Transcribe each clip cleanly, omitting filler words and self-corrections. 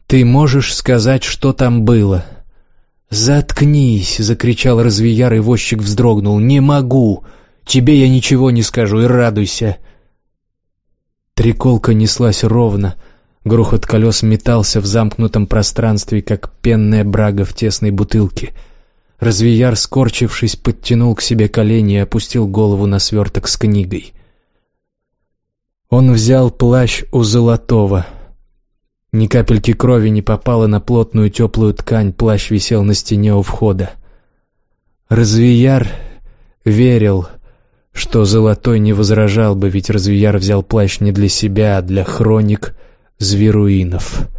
Ты можешь сказать, что там было?» «Заткнись!» — закричал Развияр, и возчик вздрогнул. «Не могу! Тебе я ничего не скажу, и радуйся!» Триколка неслась ровно. Грохот колес метался в замкнутом пространстве, как пенная брага в тесной бутылке. Развияр, скорчившись, подтянул к себе колени и опустил голову на сверток с книгой. Он взял плащ у Золотого. Ни капельки крови не попало на плотную теплую ткань, плащ висел на стене у входа. Развияр верил, что Золотой не возражал бы, ведь Развияр взял плащ не для себя, а для хроник Зверуинов.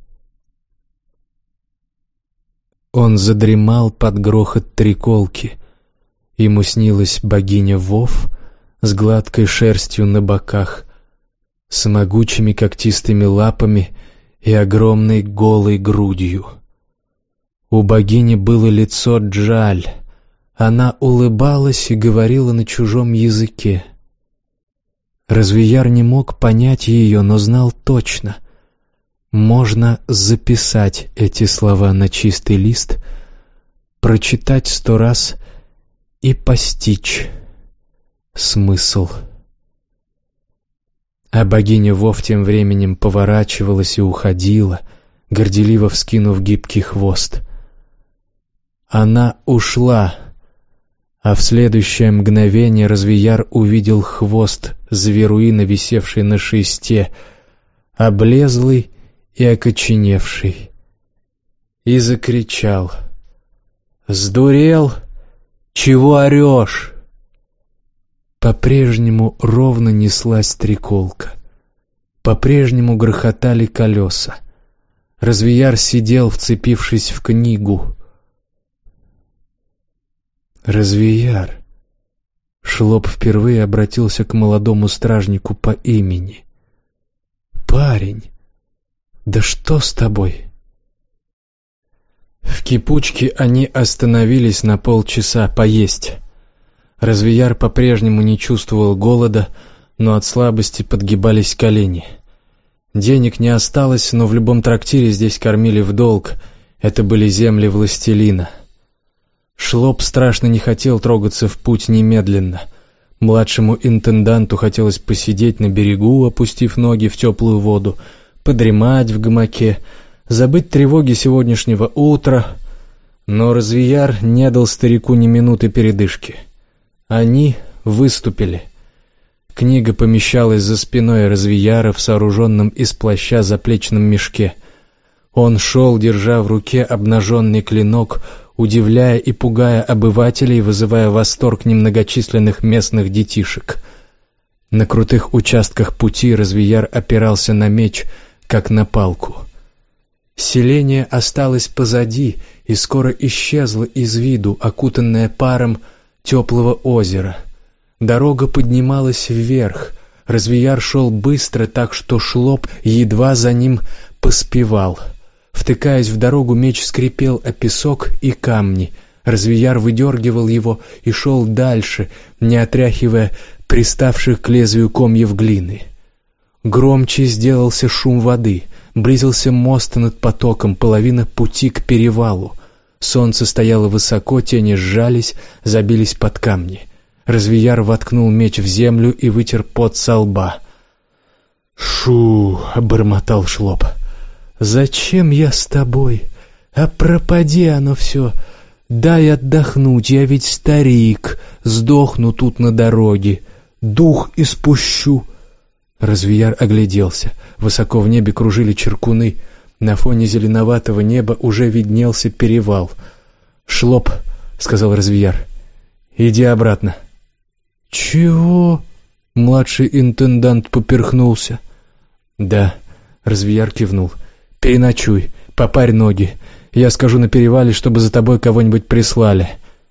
Он задремал под грохот триколки. Ему снилась богиня Вов с гладкой шерстью на боках, с могучими когтистыми лапами и огромной голой грудью. У богини было лицо Джаль. Она улыбалась и говорила на чужом языке. Развияр не мог понять ее, но знал точно. Можно записать эти слова на чистый лист, прочитать 100 раз и постичь смысл. А богиня Вов тем временем поворачивалась и уходила, горделиво вскинув гибкий хвост. Она ушла, а в следующее мгновение Развияр увидел хвост Зверуина, висевший на шесте, облезлый и окоченевший, и закричал: «Сдурел? Чего орешь?» По-прежнему ровно неслась триколка. По-прежнему грохотали колеса. Развияр сидел, вцепившись в книгу. «Развияр!» Шлоп впервые обратился к молодому стражнику по имени. «Парень, да что с тобой?» В кипучке они остановились на полчаса поесть. Развияр по-прежнему не чувствовал голода, но от слабости подгибались колени. Денег не осталось, но в любом трактире здесь кормили в долг. Это были земли властелина. Шлоп страшно не хотел трогаться в путь немедленно. Младшему интенданту хотелось посидеть на берегу, опустив ноги в теплую воду, подремать в гамаке, забыть тревоги сегодняшнего утра. Но Развияр не дал старику ни минуты передышки. Они выступили. Книга помещалась за спиной Развияра в сооруженном из плаща заплечном мешке. Он шел, держа в руке обнаженный клинок, удивляя и пугая обывателей, вызывая восторг немногочисленных местных детишек. На крутых участках пути Развияр опирался на меч, как на палку. Селение осталось позади и скоро исчезло из виду, окутанное паром теплого озера. Дорога поднималась вверх. Развияр шел быстро, так что Шлоп едва за ним поспевал. Втыкаясь в дорогу, меч скрипел о песок и камни. Развияр выдергивал его и шел дальше, не отряхивая приставших к лезвию комьев глины. Громче сделался шум воды. Близился мост над потоком, половина пути к перевалу. Солнце стояло высоко, тени сжались, забились под камни. Развияр воткнул меч в землю и вытер пот со лба. «Шу!» — бормотал Шлоп. «Зачем я с тобой? А пропади оно все! Дай отдохнуть, я ведь старик, сдохну тут на дороге, дух испущу!» Развияр огляделся. Высоко в небе кружили чиркуны. На фоне зеленоватого неба уже виднелся перевал. «Шлоп», — сказал Развияр, — «иди обратно». «Чего?» — младший интендант поперхнулся. «Да», — Развияр кивнул, — «переночуй, попарь ноги. Я скажу на перевале, чтобы за тобой кого-нибудь прислали».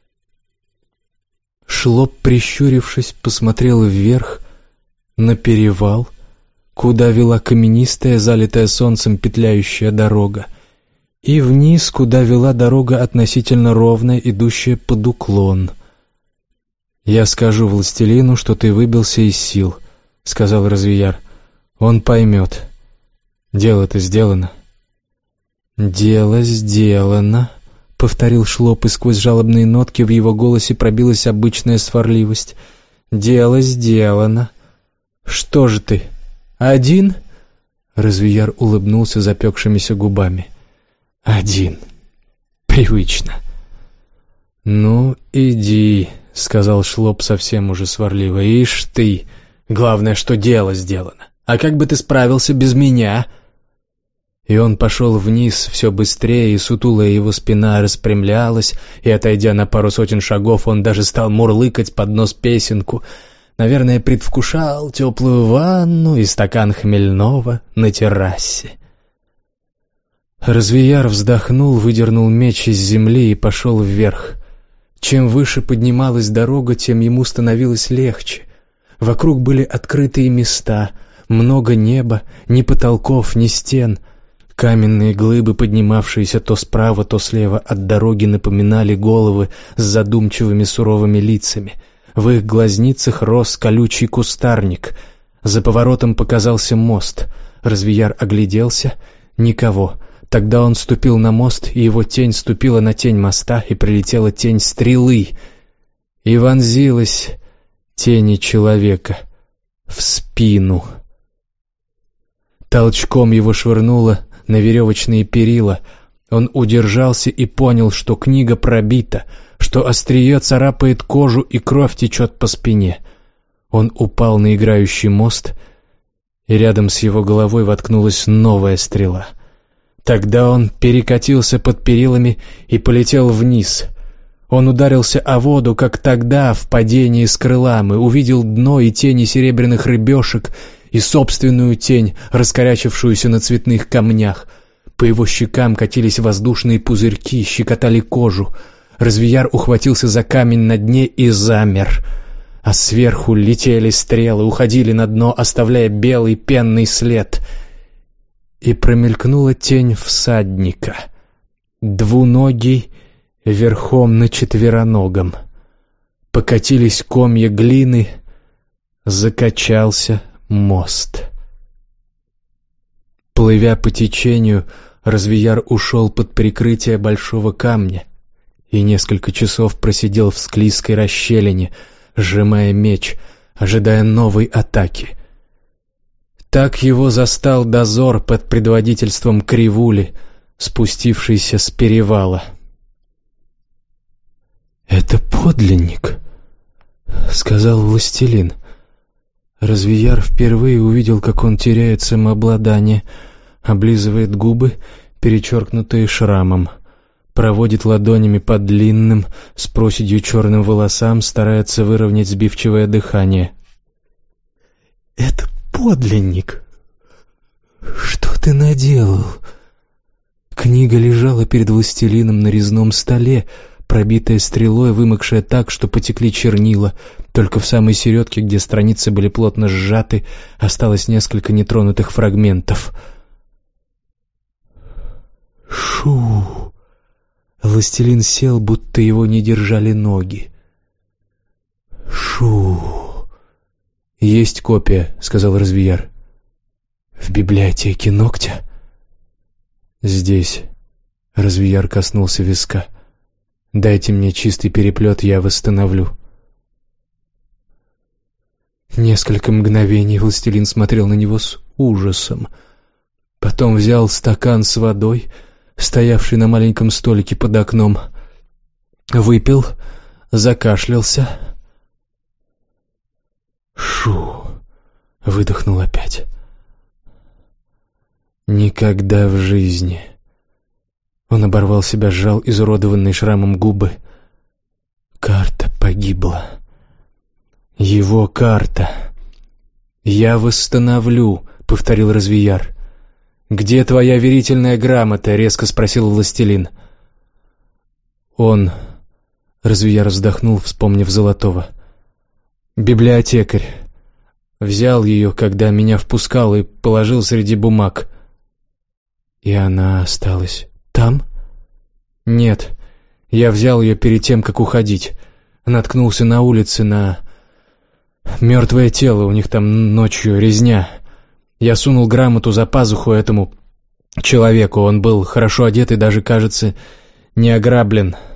Шлоп, прищурившись, посмотрел вверх, на перевал, куда вела каменистая, залитая солнцем петляющая дорога, и вниз, куда вела дорога относительно ровная, идущая под уклон. «Я скажу властелину, что ты выбился из сил», — сказал Развияр. «Он поймет. Дело-то сделано». «Дело сделано», — повторил Шлоп, и сквозь жалобные нотки в его голосе пробилась обычная сварливость. «Дело сделано. Что же ты, один?» Развияр улыбнулся запекшимися губами. «Один. Привычно». «Ну, иди», — сказал Шлоп совсем уже сварливо. «Ишь ты! Главное, что дело сделано. А как бы ты справился без меня?» И он пошел вниз все быстрее, и сутулая его спина распрямлялась, и, отойдя на пару сотен шагов, он даже стал мурлыкать под нос песенку. Наверное, предвкушал теплую ванну и стакан хмельного на террасе. Развияр вздохнул, выдернул меч из земли и пошел вверх. Чем выше поднималась дорога, тем ему становилось легче. Вокруг были открытые места, много неба, ни потолков, ни стен. Каменные глыбы, поднимавшиеся то справа, то слева от дороги, напоминали головы с задумчивыми суровыми лицами. В их глазницах рос колючий кустарник. За поворотом показался мост. Развияр огляделся. Никого. Тогда он ступил на мост, и его тень ступила на тень моста, и прилетела тень стрелы. И вонзилась тени человека в спину. Толчком его швырнуло на веревочные перила. Он удержался и понял, что книга пробита, что острие царапает кожу и кровь течет по спине. Он упал на играющий мост, и рядом с его головой воткнулась новая стрела. Тогда он перекатился под перилами и полетел вниз. Он ударился о воду, как тогда в падении с крылами, увидел дно и тени серебряных рыбешек, и собственную тень, раскорячившуюся на цветных камнях. По его щекам катились воздушные пузырьки, щекотали кожу. Развияр ухватился за камень на дне и замер. А сверху летели стрелы, уходили на дно, оставляя белый пенный след. И промелькнула тень всадника, двуногий, верхом на четвероногом. Покатились комья глины, закачался мост. Плывя по течению, Развияр ушел под прикрытие большого камня и несколько часов просидел в склизкой расщелине, сжимая меч, ожидая новой атаки. Так его застал дозор под предводительством Кривули, спустившийся с перевала. «Это подлинник», — сказал властелин. Развияр впервые увидел, как он теряет самообладание, облизывает губы, перечеркнутые шрамом, проводит ладонями по длинным, с проседью черным волосам, старается выровнять сбивчивое дыхание. «Это подлинник! Что ты наделал?» Книга лежала перед властелином на резном столе, пробитая стрелой, вымокшая так, что потекли чернила. Только в самой середке, где страницы были плотно сжаты, осталось несколько нетронутых фрагментов. Шу! Властелин сел, будто его не держали ноги. Шу! «Есть копия», — сказал Развияр. «В библиотеке Ногтя?» «Здесь». Развияр коснулся виска. «Дайте мне чистый переплет, я восстановлю». Несколько мгновений властелин смотрел на него с ужасом. Потом взял стакан с водой, стоявший на маленьком столике под окном, выпил, закашлялся. «Шу!» — выдохнул опять. «Никогда в жизни!» Он оборвал себя, сжал изуродованные шрамом губы. Карта погибла. Его карта. «Я восстановлю», — повторил Развияр. «Где твоя верительная грамота?» — резко спросил властелин. «Он...» — Развияр вздохнул, вспомнив Золотого. «Библиотекарь. Взял ее, когда меня впускал, и положил среди бумаг». «И она осталась там?» «Нет. Я взял ее перед тем, как уходить. Наткнулся на улице на... мертвое тело, у них там ночью резня. Я сунул грамоту за пазуху этому человеку. Он был хорошо одет и даже, кажется, не ограблен.